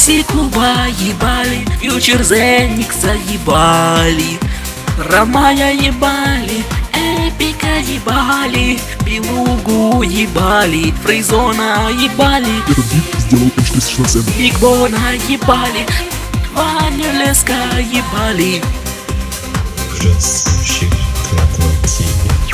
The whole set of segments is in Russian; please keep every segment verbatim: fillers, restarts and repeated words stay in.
Акси клуба ебали, Фьючер Зеникс заебали, Ромая ебали, Эпика ебали, Белугу ебали, Фрейзона ебали, Этот бит сделал Эйчлис Шнацен. Бигбона ебали, Ваня Леска ебали. Ужасающий кровотечение.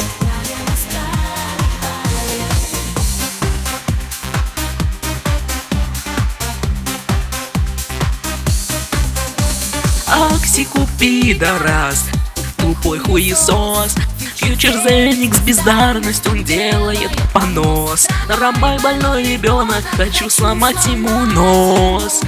Аксику пидорас, тупой хуесос. Фьючер Зеникс бездарность, он делает понос. Ромай больной ребенок, хочу сломать ему нос.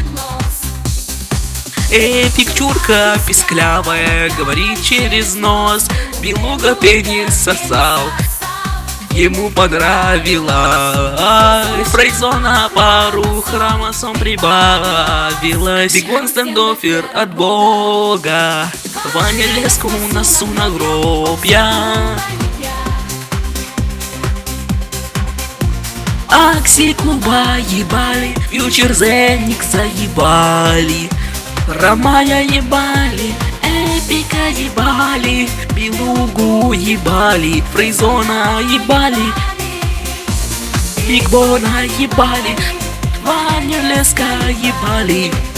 Эпик чурка писклявая, говорит через нос. Белуга пенис сосал, ему понравилось. Фрейзона пару хромосом прибавилось. Бигон стендофер от бога, Ваня Леску носу на гроб я. Акси клуба ебали, Фьючер Зеникс заебали, Ромая ебали, Эпика ебали, Белугу ебали, Фрейзона ебали, Бигбона ебали, Ваня Леска ебали.